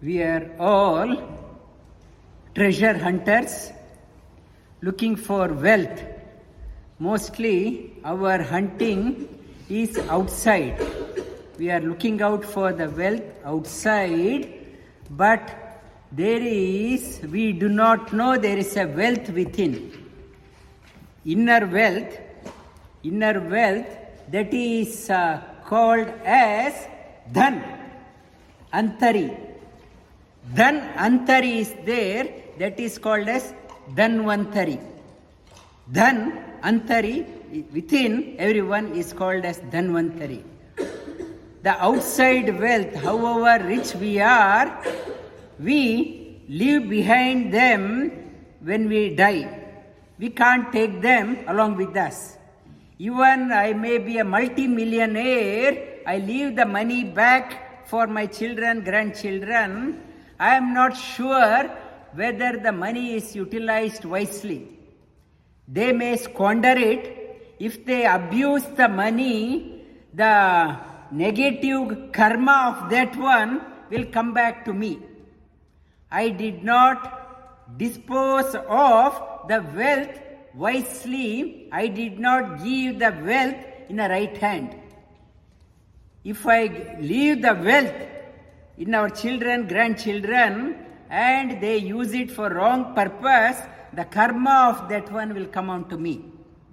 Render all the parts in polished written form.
We are all treasure hunters looking for wealth. Mostly our hunting is outside. We are looking out for the wealth outside, but we do not know there is a wealth within. Inner wealth, that is called as Dhan, Antari. Dhan Antari is there, that is called as Dhanvantari. Dhan Antari, within everyone, is called as Dhanvantari. The outside wealth, however rich we are, we leave behind them when we die. We can't take them along with us. Even I may be a multi-millionaire, I leave the money back for my children, grandchildren. I am not sure whether the money is utilized wisely. They may squander it. If they abuse the money, the negative karma of that one will come back to me. I did not dispose of the wealth wisely. I did not give the wealth in the right hand. If I leave the wealth in our children, grandchildren, and they use it for wrong purpose, the karma of that one will come on to me.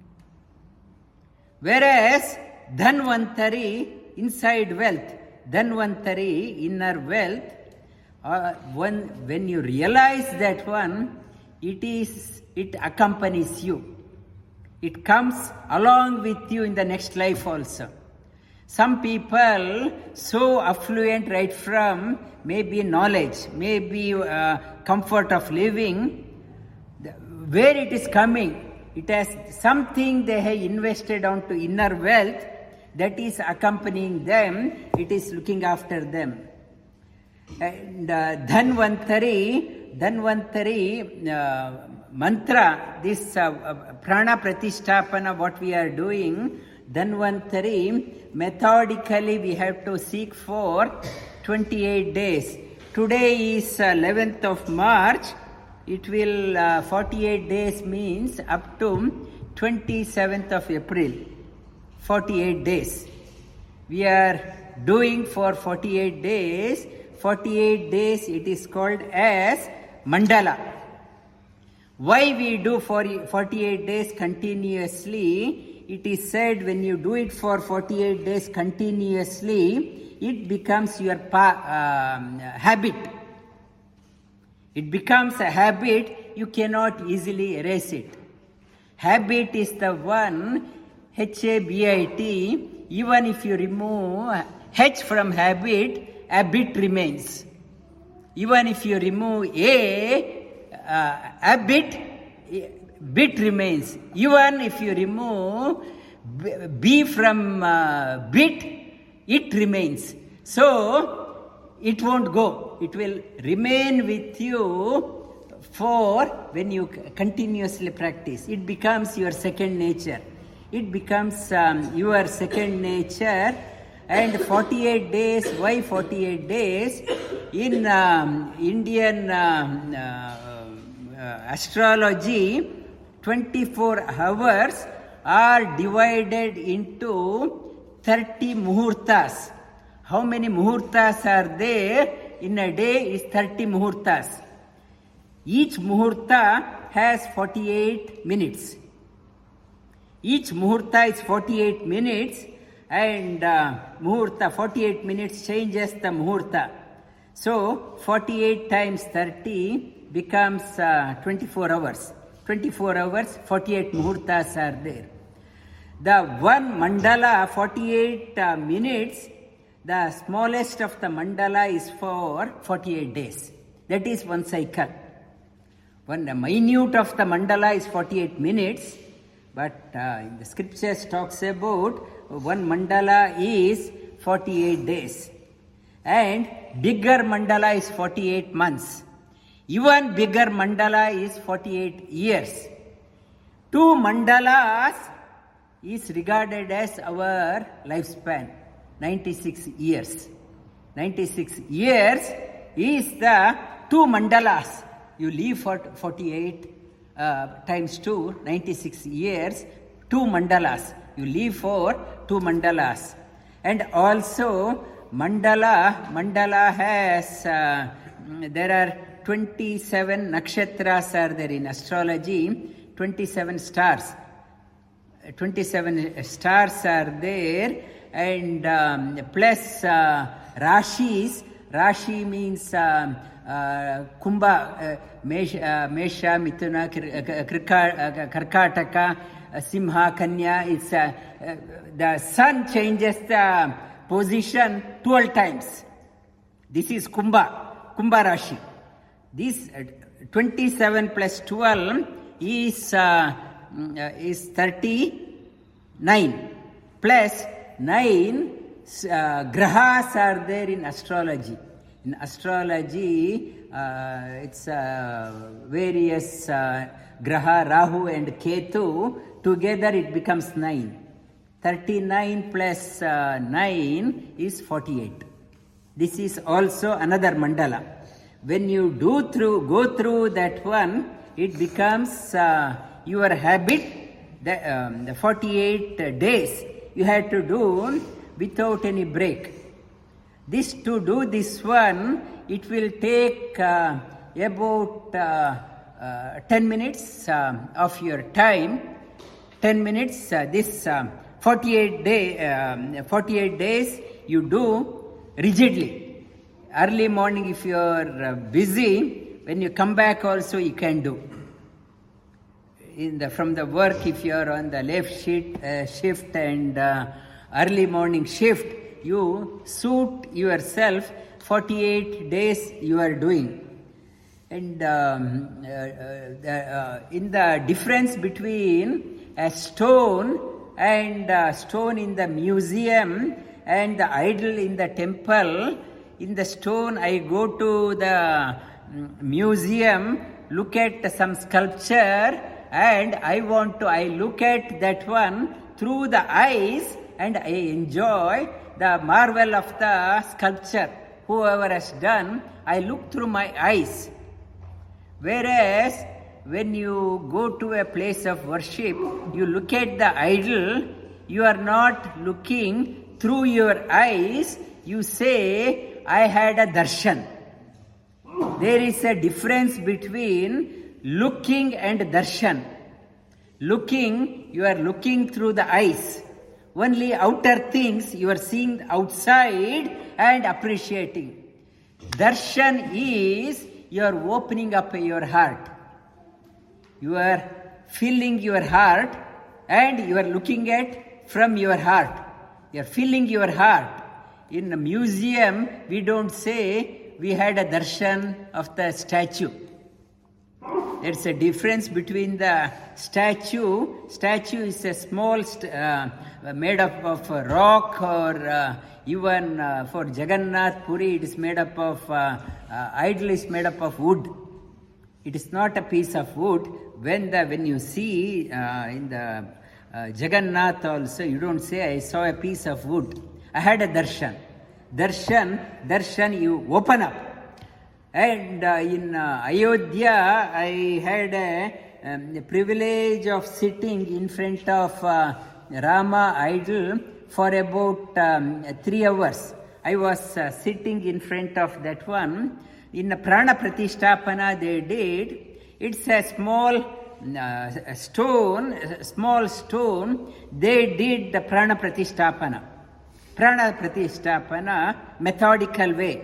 Whereas Dhanvantari, inside wealth, Dhanvantari, inner wealth, when you realize that one, it accompanies you. It comes along with you in the next life also. Some people so affluent right from maybe knowledge, maybe comfort of living, where it is coming, it has something they have invested onto inner wealth that is accompanying them, it is looking after them. And Dhanvantari mantra, this prana pratisthapana, what we are doing, Dhanvantari, methodically we have to seek for 28 days. Today is 11th of March. It will, 48 days means up to 27th of April. 48 days. We are doing for 48 days. 48 days it is called as Mandala. Why we do for 48 days continuously? It is said when you do it for 48 days continuously, it becomes your habit. It becomes a habit, you cannot easily erase it. Habit is the one, H-A-B-I-T, even if you remove H from habit, a bit remains. Even if you remove a bit remains. Even if you remove B from bit, it remains. So, it won't go. It will remain with you for when you continuously practice. It becomes your second nature. It becomes your second nature. And 48 days, why 48 days? In Indian astrology, 24 hours are divided into 30 muhurtas. How many muhurtas are there? In a day is 30 muhurtas. Each muhurta has 48 minutes. Each muhurta is 48 minutes, and muhurta, 48 minutes changes the muhurta. So 48 times 30 becomes 24 hours. 24 hours, 48 muhurtas are there. The one mandala, 48 minutes, the smallest of the mandala is for 48 days. That is one cycle. One minute of the mandala is 48 minutes, but the scriptures talks about one mandala is 48 days. And bigger mandala is 48 months. Even bigger mandala is 48 years. 2 mandalas is regarded as our lifespan, 96 years. 96 years is the 2 mandalas. You live for 48 times 2, 96 years, 2 mandalas. You live for 2 mandalas. And also mandala has, there are 27 nakshatras are there in astrology, 27 stars. 27 stars are there, and plus rashis. Rashi means Kumbha, Mesha, Mithuna, Karkataka, Simha, Kanya. It's the sun changes the position 12 times. This is Kumbha Rashi. This 27 plus 12 is 39 plus 9 grahas are there in astrology. In astrology, it's various graha, Rahu and Ketu. Together it becomes 9. 39 plus 9 is 48. This is also another mandala. When you go through that one, it becomes your habit. The 48 days you have to do without any break. To do this one, it will take about 10 minutes of your time. 10 minutes. This 48 days you do rigidly. Early morning, if you are busy, when you come back also you can do. From the work, if you are on the left shift and early morning shift, you suit yourself 48 days you are doing. And in the difference between a stone and stone in the museum and the idol in the temple, in the stone I go to the museum, look at some sculpture, and I look at that one through the eyes, and I enjoy the marvel of the sculpture. Whoever has done, I look through my eyes. Whereas when you go to a place of worship, you look at the idol, you are not looking through your eyes, you say, I had a darshan. There is a difference between looking and darshan. Looking, you are looking through the eyes. Only outer things you are seeing outside and appreciating. Darshan is you are opening up your heart. You are filling your heart and you are looking at from your heart. You are filling your heart. In a museum, we don't say we had a darshan of the statue. There's a difference between the statue. Statue is a small made up of rock, or even for Jagannath Puri it is made up of idol is made up of wood. It is not a piece of wood. When you see in the Jagannath also, you don't say I saw a piece of wood. I had a darshan. Darshan you open up. And in Ayodhya, I had a privilege of sitting in front of Rama idol for about 3 hours. I was sitting in front of that one. In Prana Pratisthapana they did. It's a small stone. They did the Prana Pratisthapana. Prana Pratisthapana, methodical way,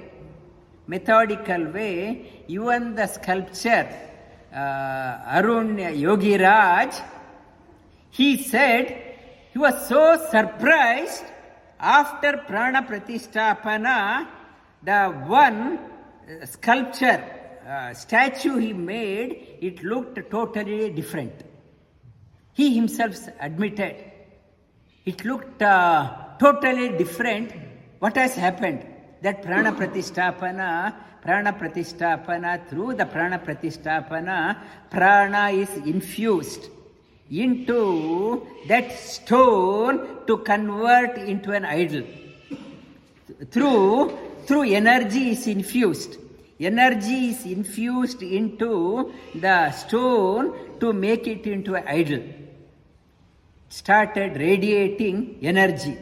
even the sculpture, Arun Yogi Raj, he said he was so surprised after Prana Pratisthapana, the one sculpture, statue he made, it looked totally different. He himself admitted, it looked totally different. What has happened? That Prana Pratisthapana, through the Prana Pratisthapana, Prana is infused into that stone to convert into an idol. Through energy is infused. Energy is infused into the stone to make it into an idol. Started radiating energy,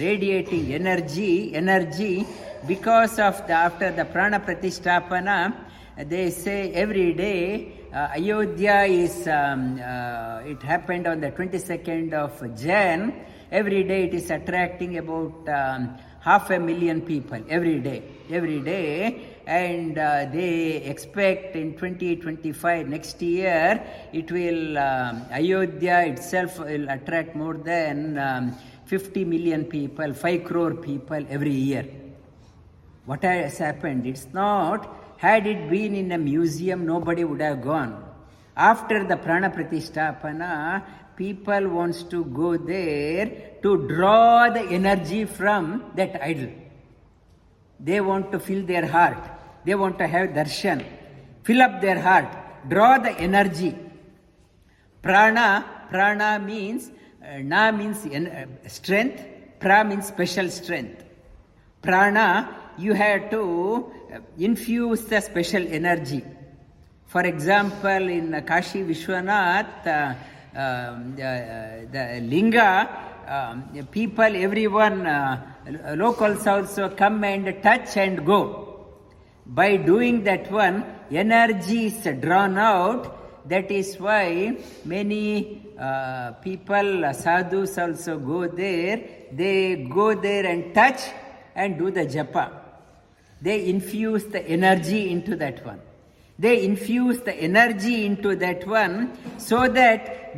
because of after the prana pratisthapana, they say every day Ayodhya is, it happened on the 22nd of Jan. Every day it is attracting about 500,000 people every day, and they expect in 2025 next year it will Ayodhya itself will attract more than 50 million people, 5 crore people every year. What has happened? It's not, had it been in a museum, nobody would have gone. After the prana pratisthapana, people wants to go there to draw the energy from that idol. They want to fill their heart. They want to have darshan. Fill up their heart. Draw the energy. Prana means, na means strength. Pra means special strength. Prana, you have to infuse the special energy. For example, in Kashi Vishwanath, the linga, people, everyone, locals also come and touch and go. By doing that one, energy is drawn out. That is why many people, sadhus also go there. They go there and touch and do the japa. They infuse the energy into that one. They infuse the energy into that one so that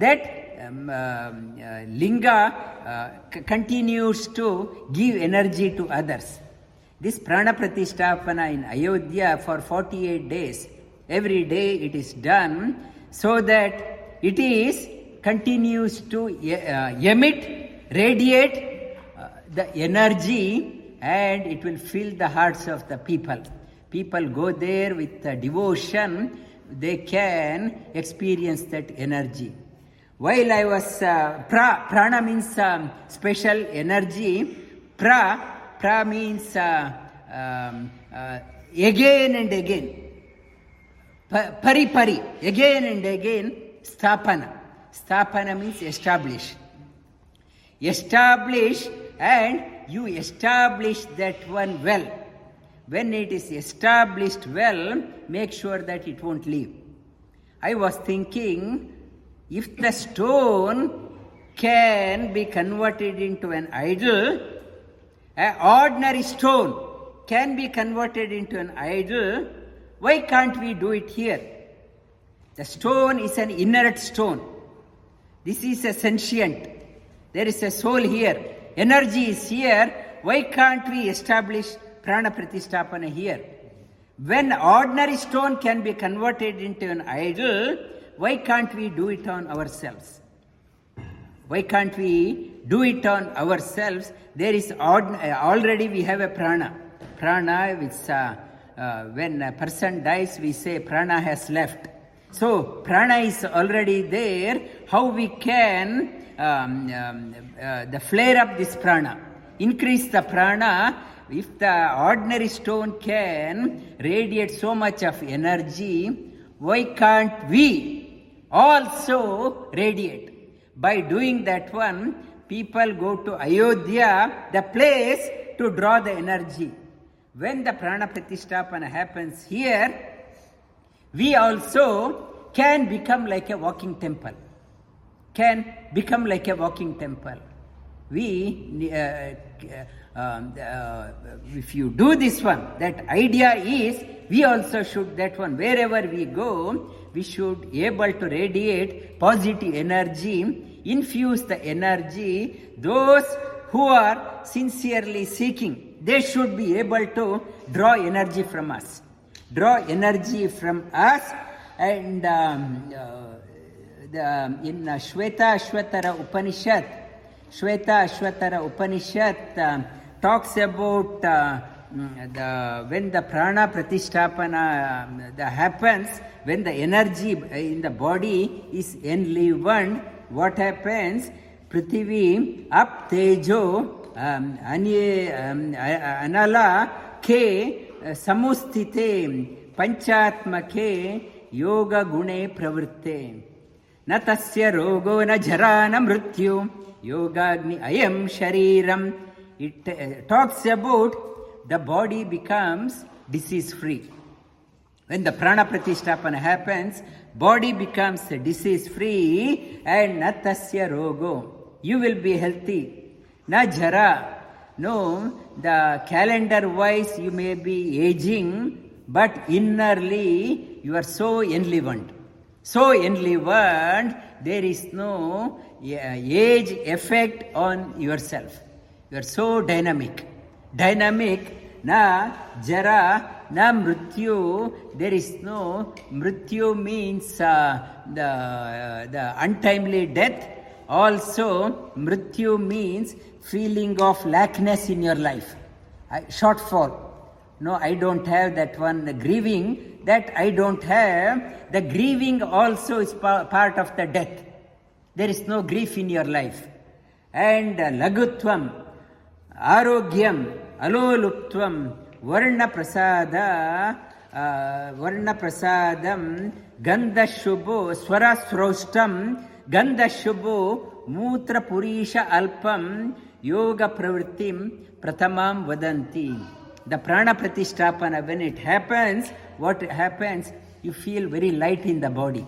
linga continues to give energy to others. This prana pratisthapana in Ayodhya for 48 days, every day it is done so that it is continues to emit, radiate the energy, and it will fill the hearts of the people. People go there with devotion, they can experience that energy. While I was, prana means special energy, pra means again and again. Pari, again and again, sthapana. Sthapana means establish. Establish, and you establish that one well. When it is established well, make sure that it won't leave. I was thinking, if the stone can be converted into an idol, an ordinary stone can be converted into an idol, why can't we do it here? The stone is an inert stone. This is a sentient. There is a soul here. Energy is here. Why can't we establish prana pratisthapana here? When ordinary stone can be converted into an idol, why can't we do it on ourselves? Why can't we do it on ourselves? There is already we have a prana. Prana, which when a person dies, we say prana has left. So prana is already there. How we can the flare up this prana, increase the prana? If the ordinary stone can radiate so much of energy, why can't we also radiate? By doing that one, people go to Ayodhya, the place to draw the energy. When the prana pratisthapana happens here, we also can become like a walking temple. If you do this one, that idea is we also should, that one, wherever we go, we should able to radiate positive energy, infuse the energy. Those who are sincerely seeking, they should be able to draw energy from us. And in Shweta Ashvatara Upanishad talks about when the prana pratisthapana happens, when the energy in the body is enlivened, what happens? Prithvi up tejo anala ke samustite ಪಂಚಾತ್ಮಕೆ ಯೋಗ ಗುಣೆ ಪ್ರವೃತ್ತೆ ನ ತಸ್ಯ ರೋಗೋ ನ ಜರಾ ನ ಮೃತ್ಯು ಯೋಗಾಗ್ನಿ ಅಯಂ ಶರೀರಂ. It talks about the body becomes disease free. When the prana pratisthapana happens, body becomes disease free and natasya rogo. You will be healthy. Na jara. No, the calendar wise you may be aging, but innerly you are so enlivened. So enlivened, there is no age effect on yourself. You are so dynamic. Dynamic, na jara, na mrityu. There is no mrityu means the untimely death. Also, mrityu means feeling of lackness in your life, shortfall. No, I don't have that one. The grieving that I don't have. The grieving also is part of the death. There is no grief in your life. And lagutvam, arogyam, aloluptvam, varna prasadam, gandha shubho, swara sroshtam, gandha shubho, mutra purisha alpam, yoga pravrittim, pratamam vadanti. The prana pratisthapana, when it happens, what happens? You feel very light in the body.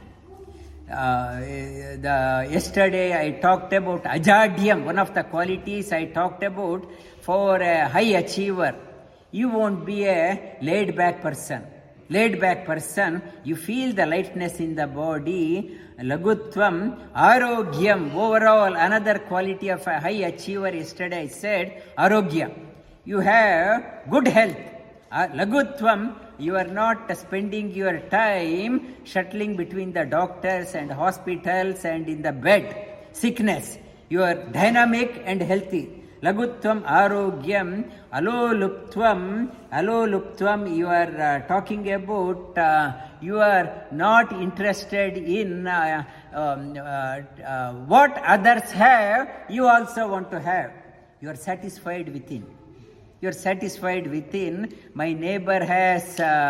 Yesterday I talked about ajadyam, one of the qualities I talked about for a high achiever. You won't be a laid back person. Laid back person, you feel the lightness in the body. Lagutvam, arogyam, overall another quality of a high achiever. Yesterday I said arogya. You have good health. Lagutvam, you are not spending your time shuttling between the doctors and hospitals and in the bed. Sickness. You are dynamic and healthy. Lagutvam arogyam, aloluptvam, you are talking about you are not interested in what others have, you also want to have. You are satisfied within. You are satisfied within. My neighbor has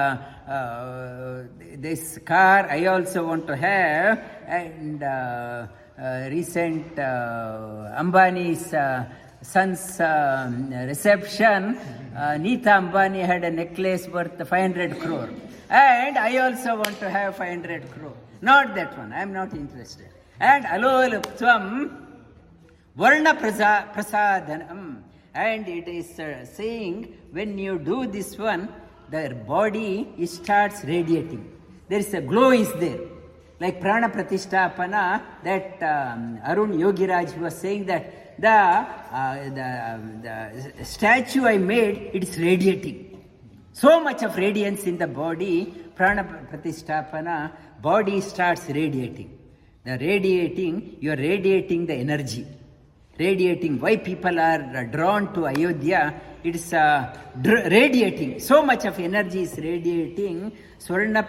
this car, I also want to have. And recent Ambani's son's reception, Neeta Ambani had a necklace worth 500 crore. And I also want to have 500 crore. Not that one, I am not interested. And aloluptvam, varna prasadanam. And it is saying, when you do this one, the body starts radiating. There is a glow is there. Like prana pratisthapana, that Arun Yogiraj was saying that the statue I made, it is radiating. So much of radiance in the body, prana pratisthapana, body starts radiating. The radiating, you are radiating the energy. Radiating. Why people are drawn to Ayodhya? It is radiating. So much of energy is radiating. Varna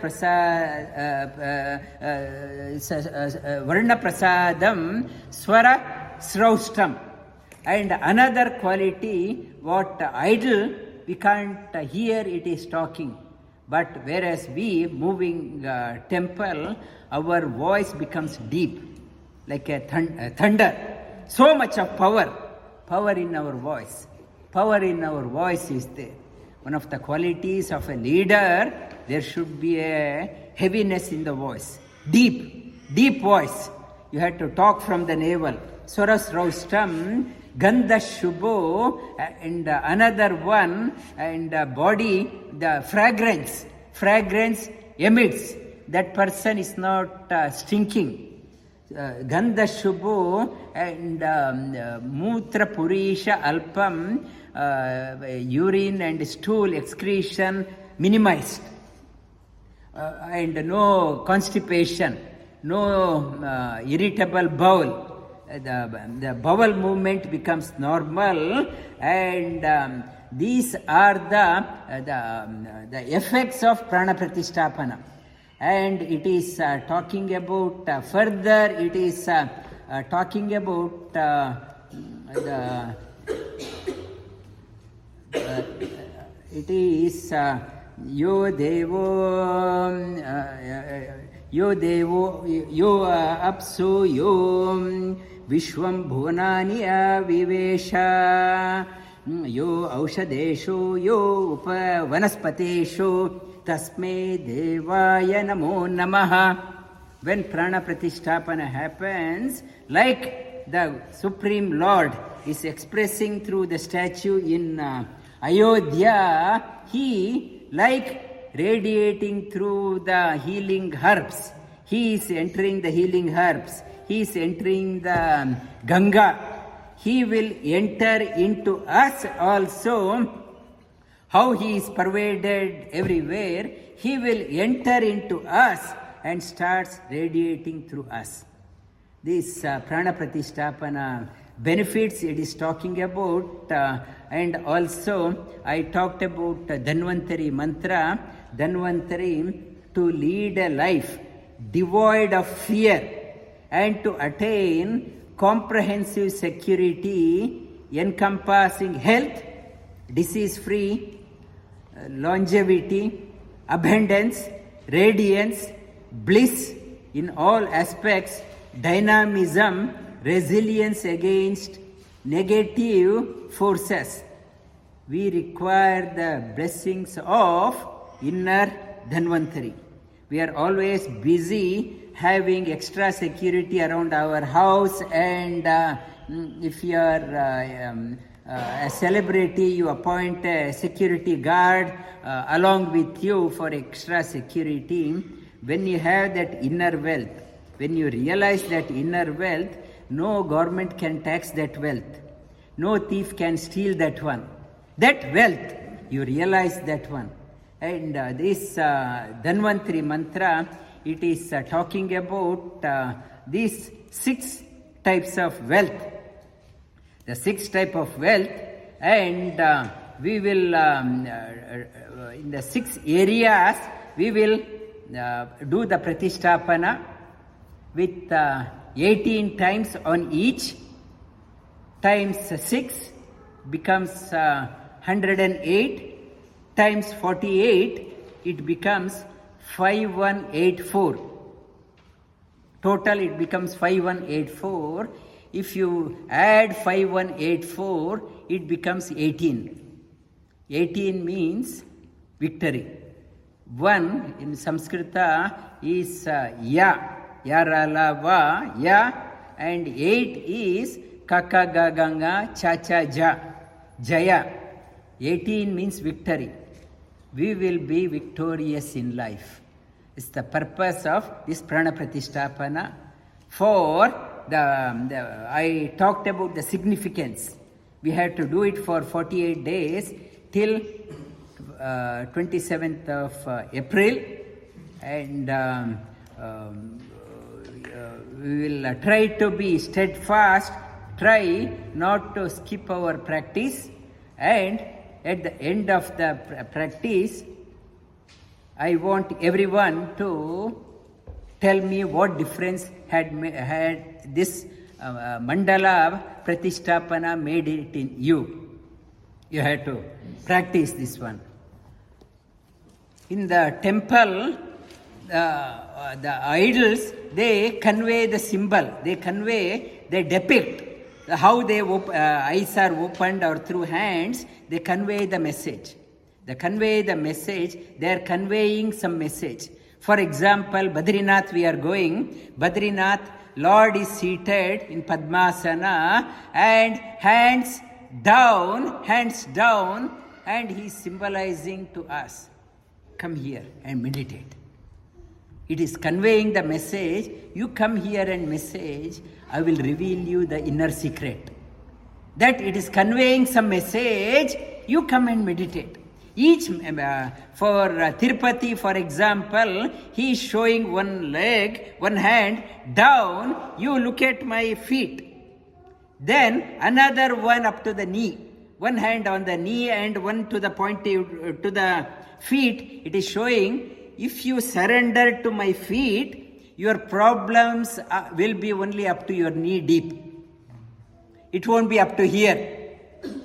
prasadam, swara sraushtam. And another quality, what idle, we can't hear it is talking. But whereas we, moving temple, our voice becomes deep, like a thunder. So much of power in our voice. Power in our voice is there. One of the qualities of a leader, there should be a heaviness in the voice. Deep voice. You have to talk from the navel. Swaras Raustam, Gandha Shubho, and another one, and body, the fragrance emits. That person is not stinking. Gandha Shubho and Mutra Purisha Alpam, urine and stool excretion minimized. And no constipation, no irritable bowel. The bowel movement becomes normal, and these are the effects of prana pratisthapana. And it is talking about further, it is talking about it is yo devo yo apsu yo vishwam bhunani avivesha yo aushadeshu yo upa vanaspateshu tasme devaya namo namaha. When prana pratisthapana happens, like the Supreme Lord is expressing through the statue in Ayodhya, he, like radiating through the healing herbs, he is entering the healing herbs, he is entering the Ganga, he will enter into us also. How he is pervaded everywhere, he will enter into us and starts radiating through us. This prana pratisthapana benefits it is talking about, and also I talked about Dhanvantari mantra. Dhanvantari, to lead a life devoid of fear and to attain comprehensive security encompassing health, disease-free, longevity, abundance, radiance, bliss in all aspects, dynamism, resilience against negative forces. We require the blessings of inner Dhanvantari. We are always busy having extra security around our house, and if you are a celebrity, you appoint a security guard along with you for extra security. When you have that inner wealth, when you realize that inner wealth, no government can tax that wealth. No thief can steal that one. That wealth, you realize that one. And this Dhanvantari mantra, it is talking about these 6 types of wealth. The 6 type of wealth, and we will, in the 6 areas, we will do the pratisthapana with 18 times on each, times 6 becomes 108, times 48 it becomes 5184. Total it becomes 5184. If you add 5184, it becomes 18. 18 means victory. 1 in Sanskrita is ya, yarala va, ya, and 8 is kaka gaganga cha cha ja, jaya. 18 means victory. We will be victorious in life. It's the purpose of this prana pratisthapana. For I talked about the significance. We had to do it for 48 days till 27th of April, and we will try to be steadfast, try not to skip our practice, and at the end of the practice, I want everyone to tell me what difference had this mandala pratisthapana made it in you. You have to practice this one. In the temple, the idols, they convey the symbol, they depict how their eyes are opened or through hands, they convey the message. They convey the message, they are conveying some message. For example, Badrinath we are going. Badrinath, Lord is seated in Padmasana and hands down, and he is symbolizing to us, come here and meditate. It is conveying the message, you come here and message, I will reveal you the inner secret. That it is conveying some message, you come and meditate. Each, for Tirupati, for example, he is showing one leg, one hand down, you look at my feet. Then another one up to the knee. One hand on the knee and one to the point to the feet. It is showing, if you surrender to my feet, your problems will be only up to your knee deep. It won't be up to here.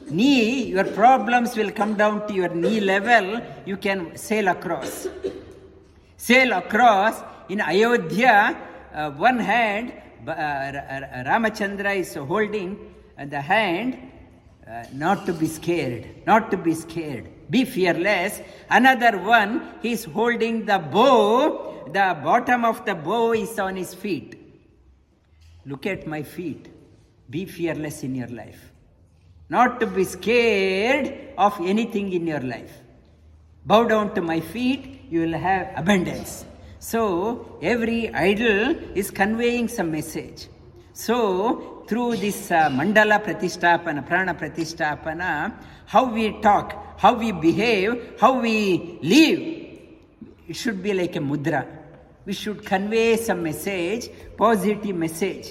knee, your problems will come down to your knee level, you can sail across. Sail across. In Ayodhya, one hand, Ramachandra is holding the hand, not to be scared, not to be scared. Be fearless. Another one, he is holding the bow. The bottom of the bow is on his feet. Look at my feet. Be fearless in your life. Not to be scared of anything in your life. Bow down to my feet, you will have abundance. So, every idol is conveying some message. So, through this mandala pratisthapana, prana pratisthapana, how we talk, how we behave, how we live, it should be like a mudra. We should convey some message, positive message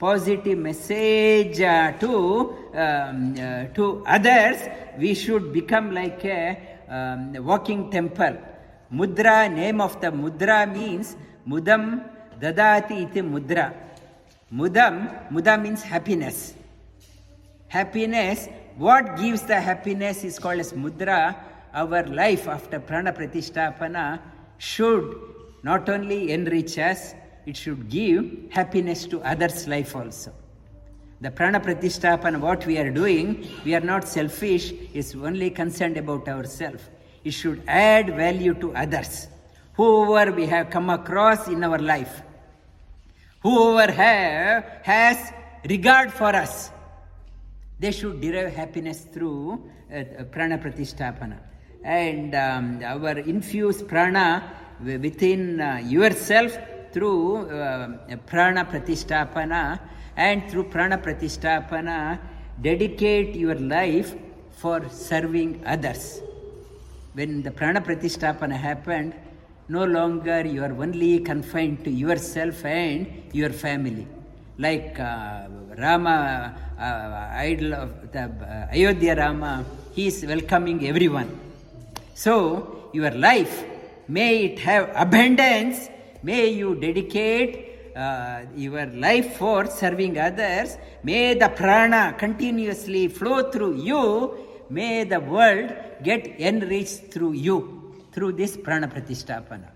to others. We should become like a walking temple. Mudra, name of the mudra means mudam dadati iti mudra. Muda means happiness. Happiness, what gives the happiness is called as mudra. Our life after prana pratisthapana should not only enrich us, it should give happiness to others' life also. The prana pratisthapana, what we are doing, we are not selfish, is only concerned about ourselves. It should add value to others. Whoever we have come across in our life, whoever has regard for us, they should derive happiness through prana pratisthapana. And our infused prana within yourself through prana pratisthapana, and through prana pratisthapana, dedicate your life for serving others. When the prana pratisthapana happened, no longer you are only confined to yourself and your family. Like Rama, idol of the Ayodhya Rama, he is welcoming everyone. So, your life, may it have abundance, may you dedicate your life for serving others, may the prana continuously flow through you, may the world get enriched through you, through this prana pratisthapana.